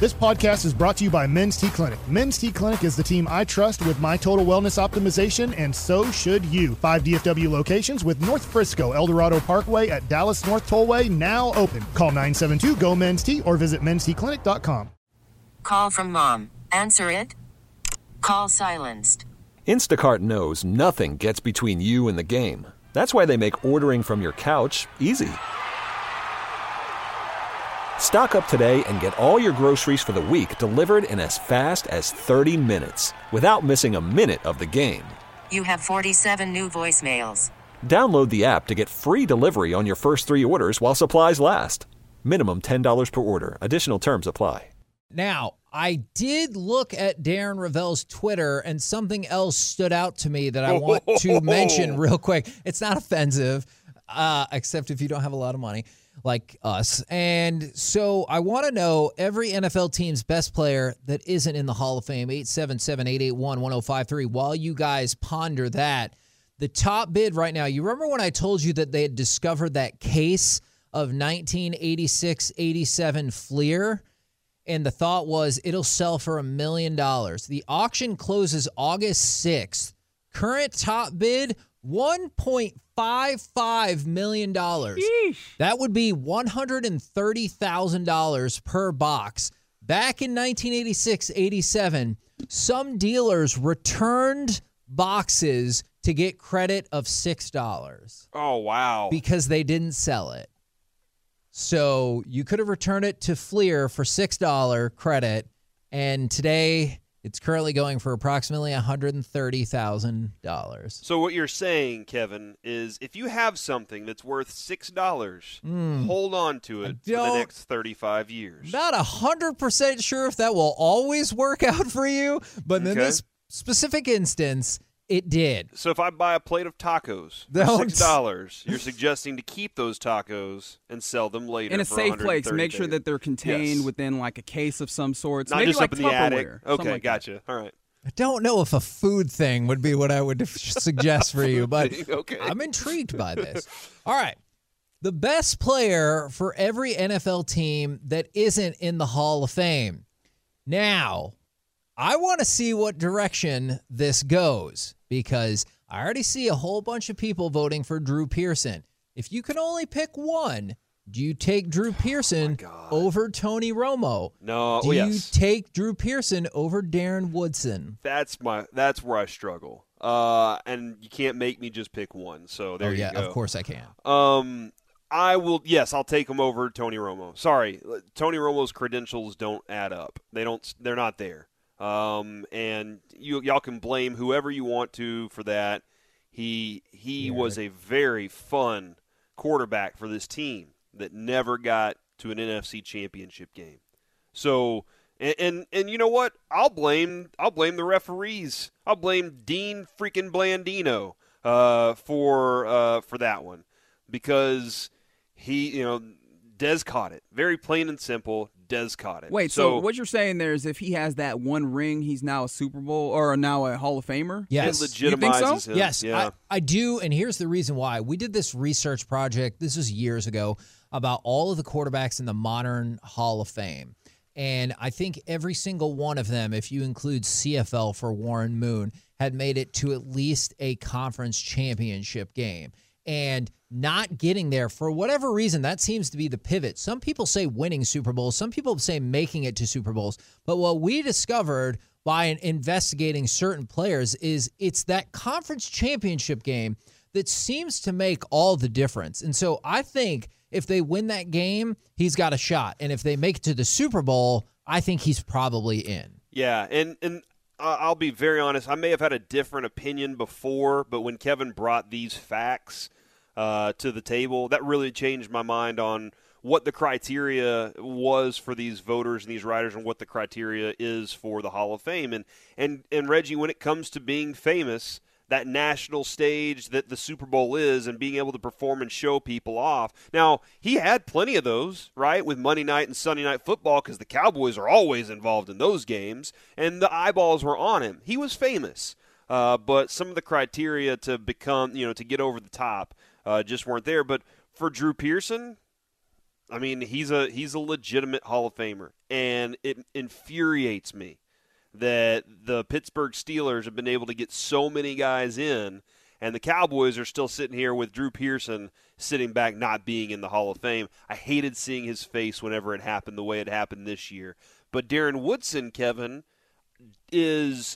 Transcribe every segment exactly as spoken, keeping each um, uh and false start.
This podcast is brought to you by Men's T Clinic. Men's T Clinic is the team I trust with my total wellness optimization, and so should you. Five D F W locations with North Frisco, El Dorado Parkway at Dallas North Tollway now open. Call nine seven two, G O, M E N S T or visit mens t clinic dot com. Call from mom. Answer it. Call silenced. Instacart knows nothing gets between you and the game. That's why they make ordering from your couch easy. Stock up today and get all your groceries for the week delivered in as fast as thirty minutes without missing a minute of the game. You have forty-seven new voicemails. Download the app to get free delivery on your first three orders while supplies last. Minimum ten dollars per order. Additional terms apply. Now, I did look at Darren Rovell's Twitter, and something else stood out to me that I want to mention real quick. It's not offensive, uh, except if you don't have a lot of money like us. And so I want to know every N F L team's best player that isn't in the Hall of Fame, eight seven seven, eight eight one, one oh five three. While you guys ponder that, the top bid right now, you remember when I told you that they had discovered that case of nineteen eighty-six eighty-seven Fleer? And the thought was it'll sell for a million dollars. The auction closes August sixth. Current top bid, one point five five million dollars. Yeesh. That would be one hundred thirty thousand dollars per box. Back in nineteen eighty-six eighty-seven, some dealers returned boxes to get credit of six dollars. Oh, wow. Because they didn't sell it. So you could have returned it to Fleer for six dollars credit, and today it's currently going for approximately one hundred thirty thousand dollars. So what you're saying, Kevin, is if you have something that's worth six dollars, Mm. hold on to it for the don't- next thirty-five years. Not one hundred percent sure if that will always work out for you, but in Okay. this specific instance, it did. So if I buy a plate of tacos for Don't- six dollars, you're suggesting to keep those tacos and sell them later In a for safe one hundred place. thirty Make sure days. that they're contained Yes. within like a case of some sorts. Not Maybe just like up in the attic. Tupperware, something Okay, like that. gotcha. All right. I don't know if a food thing would be what I would suggest for you, but Okay. I'm intrigued by this. All right. The best player for every N F L team that isn't in the Hall of Fame. Now, I want to see what direction this goes because I already see a whole bunch of people voting for Drew Pearson. If you can only pick one, do you take Drew Pearson over Tony Romo? No, Do well, you yes. take Drew Pearson over Darren Woodson? That's my. That's where I struggle. Uh, and you can't make me just pick one. So there oh, you yeah, go. of course I can. Um, I will. Yes, I'll take him over Tony Romo. Sorry, Tony Romo's credentials don't add up. They don't. They're not there. Um, and you y'all can blame whoever you want to for that. He he Yeah. was a very fun quarterback for this team that never got to an N F C championship game. So and, and and you know what? I'll blame I'll blame the referees. I'll blame Dean freaking Blandino uh, for uh, for that one because he you know Dez caught it. Very plain and simple. Dez caught it. Wait, so, what you're saying there is if he has that one ring, he's now a Super Bowl or now a Hall of Famer? Yes. It You think so? legitimizes him. Yes, Yeah. I, I do, and here's the reason why. We did this research project, this was years ago, about all of the quarterbacks in the modern Hall of Fame. And I think every single one of them, if you include C F L for Warren Moon, had made it to at least a conference championship game. And not getting there, for whatever reason, that seems to be the pivot. Some people say winning Super Bowls. Some people say making it to Super Bowls. But what we discovered by investigating certain players is it's that conference championship game that seems to make all the difference. And so I think if they win that game, he's got a shot. And if they make it to the Super Bowl, I think he's probably in. Yeah, and and uh, I'll be very honest. I may have had a different opinion before, but when Kevin brought these facts uh, to the table, that really changed my mind on what the criteria was for these voters and these writers and what the criteria is for the Hall of Fame. And and and Reggie, when it comes to being famous, that national stage that the Super Bowl is and being able to perform and show people off. Now, he had plenty of those, right, with Monday night and Sunday night football because the Cowboys are always involved in those games, and the eyeballs were on him. He was famous, uh, but some of the criteria to become, you know, to get over the top uh, just weren't there. But for Drew Pearson, I mean, he's a he's a legitimate Hall of Famer, and it infuriates me that the Pittsburgh Steelers have been able to get so many guys in, and the Cowboys are still sitting here with Drew Pearson sitting back not being in the Hall of Fame. I hated seeing his face whenever it happened the way it happened this year. But Darren Woodson, Kevin, is,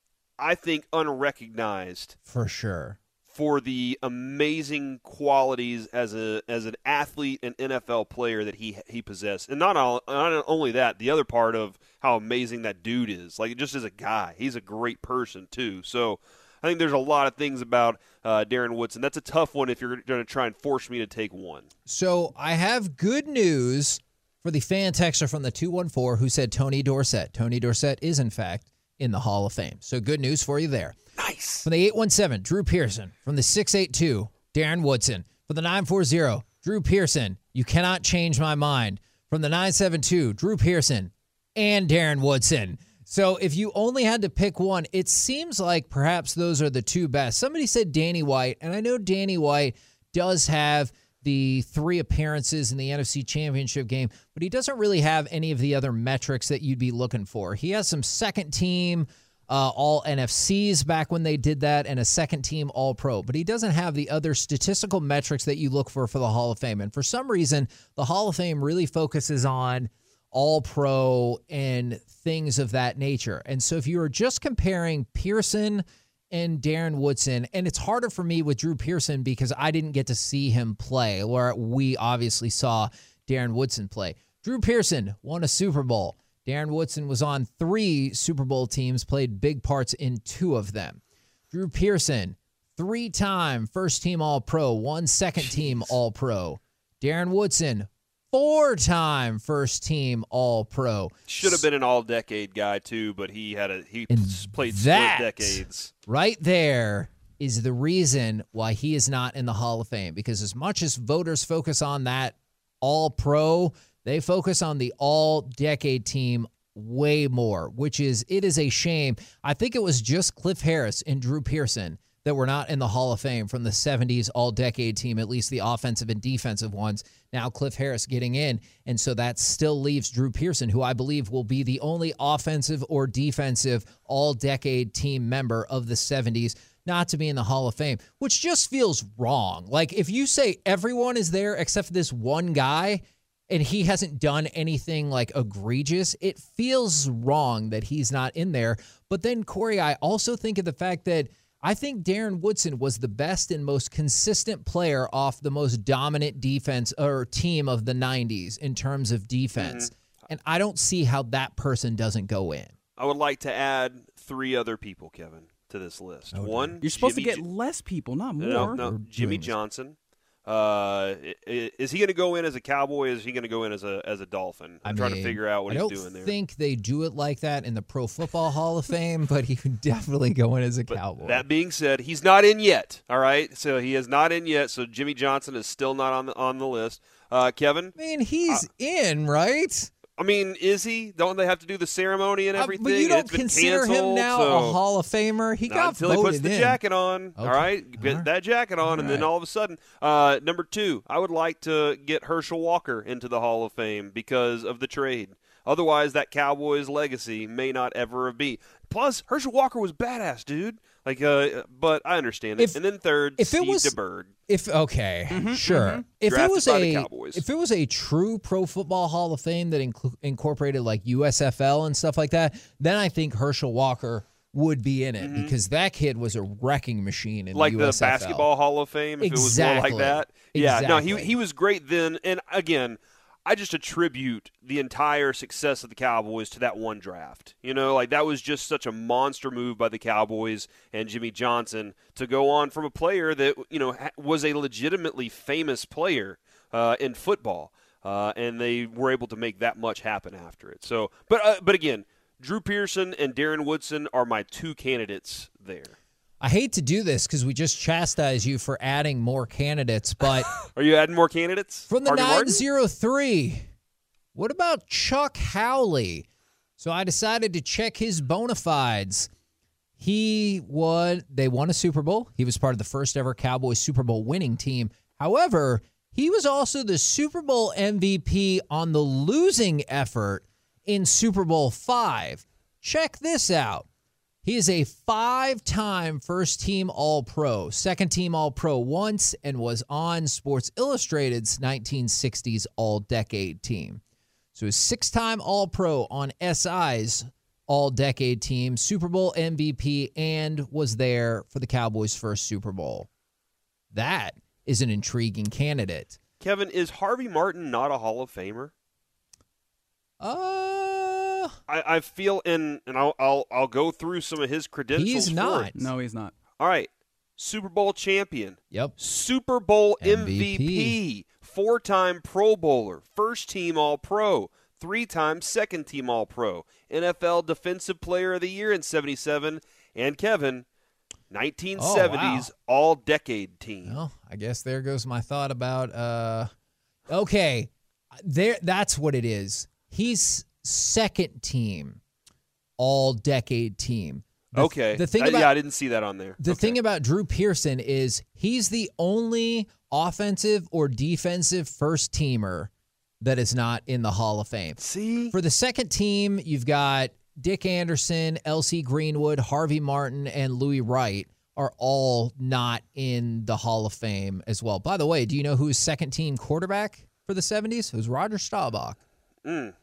I think, unrecognized. For sure. For the amazing qualities as a as an athlete and N F L player that he he possessed. And not, all, not only that, the other part of how amazing that dude is. Like, just as a guy, he's a great person, too. So I think there's a lot of things about uh, Darren Woodson. That's a tough one if you're going to try and force me to take one. So I have good news for the fan texter from the two one four who said Tony Dorsett. Tony Dorsett is, in fact, in the Hall of Fame. So good news for you there. Nice. From the eight one seven, Drew Pearson. From the six eight two, Darren Woodson. From the nine four zero, Drew Pearson. You cannot change my mind. From the nine seven two, Drew Pearson and Darren Woodson. So if you only had to pick one, it seems like perhaps those are the two best. Somebody said Danny White, and I know Danny White does have the three appearances in the N F C Championship game, but he doesn't really have any of the other metrics that you'd be looking for. He has some second team uh, all N F Cs back when they did that and a second team all pro, but he doesn't have the other statistical metrics that you look for for the Hall of Fame. And for some reason, the Hall of Fame really focuses on all pro and things of that nature. And so if you are just comparing Pearson and Darren Woodson, and it's harder for me with Drew Pearson because I didn't get to see him play, where we obviously saw Darren Woodson play. Drew Pearson won a Super Bowl. Darren Woodson was on three Super Bowl teams, played big parts in two of them. Drew Pearson, three-time first-team All-Pro, one second-team All-Pro. Darren Woodson, four-time first-team All-Pro. Should have been an all-decade guy too, but he had a he And played that, split decades. Right there is the reason why he is not in the Hall of Fame. Because as much as voters focus on that All-Pro, they focus on the all-decade team way more, which is it is a shame. I think it was just Cliff Harris and Drew Pearson that were not in the Hall of Fame from the seventies all-decade team, at least the offensive and defensive ones. Now Cliff Harris getting in, and so that still leaves Drew Pearson, who I believe will be the only offensive or defensive all-decade team member of the seventies not to be in the Hall of Fame, which just feels wrong. Like, if you say everyone is there except for this one guy, and he hasn't done anything like egregious, it feels wrong that he's not in there. But then, Corey, I also think of the fact that I think Darren Woodson was the best and most consistent player off the most dominant defense or team of the nineties in terms of defense. Mm-hmm. And I don't see how that person doesn't go in. I would like to add three other people, Kevin, to this list. Okay. One, You're supposed Jimmy to get J- less people, not more. No, no, Jimmy Johnson. Uh, is he going to go in as a Cowboy? Or is he going to go in as a as a Dolphin? I'm I trying to figure out what I he's don't doing there. I think they do it like that in the Pro Football Hall of Fame, but he could definitely go in as a but Cowboy. That being said, he's not in yet. All right, so he is not in yet. So Jimmy Johnson is still not on the on the list. Uh, Kevin, I mean, he's uh, in, right? I mean, is he? Don't they have to do the ceremony and everything? Uh, but you don't it's been consider canceled, him now so a Hall of Famer? He not got until voted he puts the in. jacket on. Okay. All right, get all right. that jacket on, all and right. then all of a sudden, uh, number two, I would like to get Herschel Walker into the Hall of Fame because of the trade. Otherwise, that Cowboys legacy may not ever be. Plus, Herschel Walker was badass, dude. Like, uh, but I understand it. If, and then third, if Steve it was, DeBerg. If okay, Mm-hmm, sure. mm-hmm. If Drafted it was by the a Cowboys. if it was a true Pro Football Hall of Fame that inc- incorporated like U S F L and stuff like that, then I think Herschel Walker would be in it mm-hmm. because that kid was a wrecking machine in like the U S F L. the Basketball Hall of Fame. If exactly. it was more like that, yeah. Exactly. No, he he was great then. And again, I just attribute the entire success of the Cowboys to that one draft. You know, like that was just such a monster move by the Cowboys and Jimmy Johnson to go on from a player that, you know, was a legitimately famous player uh, in football. Uh, and they were able to make that much happen after it. So, but uh, but again, Drew Pearson and Darren Woodson are my two candidates there. I hate to do this because we just chastised you for adding more candidates, but are you adding more candidates? From the Harvey nine Martin? zero three, what about Chuck Howley? So I decided to check his bona fides. He won, they won a Super Bowl. He was part of the first ever Cowboys Super Bowl winning team. However, He was also the Super Bowl M V P on the losing effort in Super Bowl five. Check this out. He is a five-time first-team All-Pro, second-team All-Pro once, and was on Sports Illustrated's nineteen sixties All-Decade team. So a six-time All-Pro on S I's All-Decade team, Super Bowl M V P, and was there for the Cowboys' first Super Bowl. That is an intriguing candidate. Kevin, is Harvey Martin not a Hall of Famer? Uh, I, I feel in, and I'll, I'll I'll go through some of his credentials. He's for not. it. No, he's not. All right, Super Bowl champion. Yep. Super Bowl M V P. M V P. Four-time Pro Bowler. First-team All-Pro. Three-time second-team All-Pro. N F L Defensive Player of the Year in seventy-seven. And Kevin, nineteen seventies Oh, wow. All-Decade team. Well, I guess there goes my thought about, uh, okay, there. that's what it is. He's second team, all-decade team. The, Okay. The thing Uh, about, yeah, I didn't see that on there. The Okay. thing about Drew Pearson is he's the only offensive or defensive first-teamer that is not in the Hall of Fame. See? For the second team, you've got Dick Anderson, L C Greenwood, Harvey Martin, and Louis Wright are all not in the Hall of Fame as well. By the way, do you know who's second team quarterback for the seventies? It was Roger Staubach. Mm.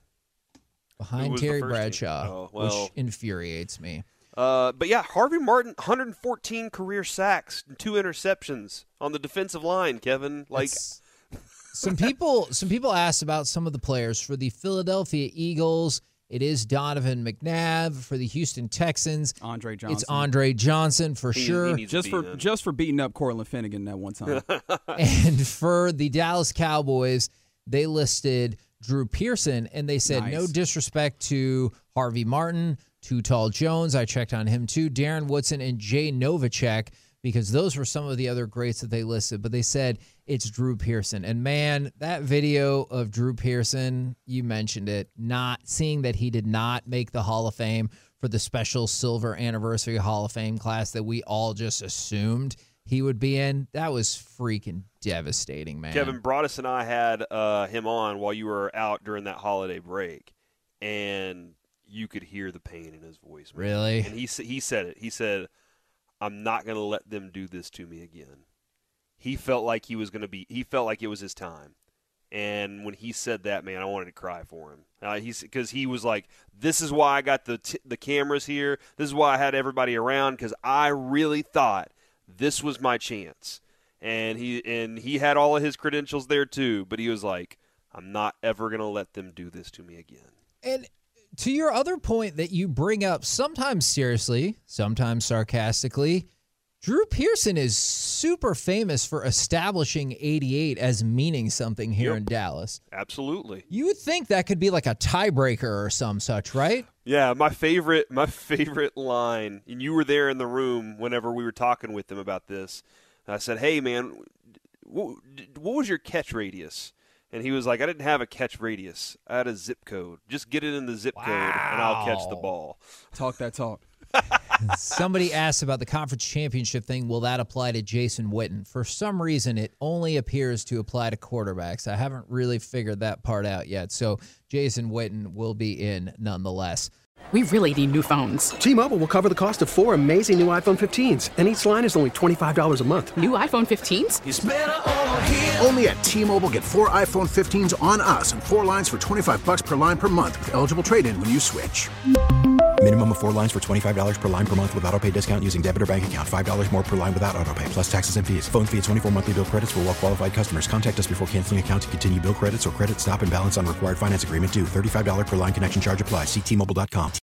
Who Behind was the Terry first team? Bradshaw, Oh, well. which infuriates me. Uh, but yeah, Harvey Martin, one hundred fourteen career sacks, and two interceptions on the defensive line. Kevin, like, It's- some people, some people asked about some of the players for the Philadelphia Eagles. It is Donovan McNabb. For the Houston Texans, Andre Johnson. it's Andre Johnson for he- he sure. needs to Just be for in. just for beating up Cortland Finnegan that one time. And for the Dallas Cowboys, they listed Drew Pearson, and they said Nice. no disrespect to Harvey Martin, Too Tall Jones. I checked on him too. Darren Woodson and Jay Novacek, because those were some of the other greats that they listed. But they said it's Drew Pearson. And man, that video of Drew Pearson, you mentioned it, not seeing that he did not make the Hall of Fame for the special silver anniversary Hall of Fame class that we all just assumed he would be in. That was freaking devastating, man. Kevin Broadus and I had uh, him on while you were out during that holiday break, and you could hear the pain in his voice. Man. Really? And he sa- he said it. He said, "I'm not going to let them do this to me again." He felt like he was going to be. He felt like it was his time. And when he said that, man, I wanted to cry for him. Uh, he's because he was like, "This is why I got the t- the cameras here. This is why I had everybody around, because I really thought this was my chance." And he and he had all of his credentials there too, but he was like, "I'm not ever gonna let them do this to me again." And to your other point that you bring up, sometimes seriously, sometimes sarcastically, Drew Pearson is super famous for establishing eighty-eight as meaning something here Yep. in Dallas. Absolutely. You would think that could be like a tiebreaker or some such, right? Yeah, my favorite my favorite line, and you were there in the room whenever we were talking with him about this. I said, "Hey, man, what, what was your catch radius?" And he was like, "I didn't have a catch radius. I had a zip code. Just get it in the zip code, and I'll catch the Wow. ball." Talk that talk. Somebody asked about the conference championship thing. Will that apply to Jason Witten? For some reason, it only appears to apply to quarterbacks. I haven't really figured that part out yet. So Jason Witten will be in nonetheless. We really need new phones. T-Mobile will cover the cost of four amazing new iPhone fifteens, and each line is only twenty-five dollars a month. New iPhone fifteens? Only at T-Mobile, get four iPhone fifteens on us and four lines for twenty-five bucks per line per month with eligible trade-in when you switch. Minimum of four lines for twenty-five dollars per line per month with autopay discount using debit or bank account. five dollars more per line without autopay, plus taxes and fees. Phone fee at twenty-four monthly bill credits for well-qualified customers. Contact us before canceling account to continue bill credits or credit stop and balance on required finance agreement due. thirty-five dollars per line connection charge applies. See T Mobile dot com.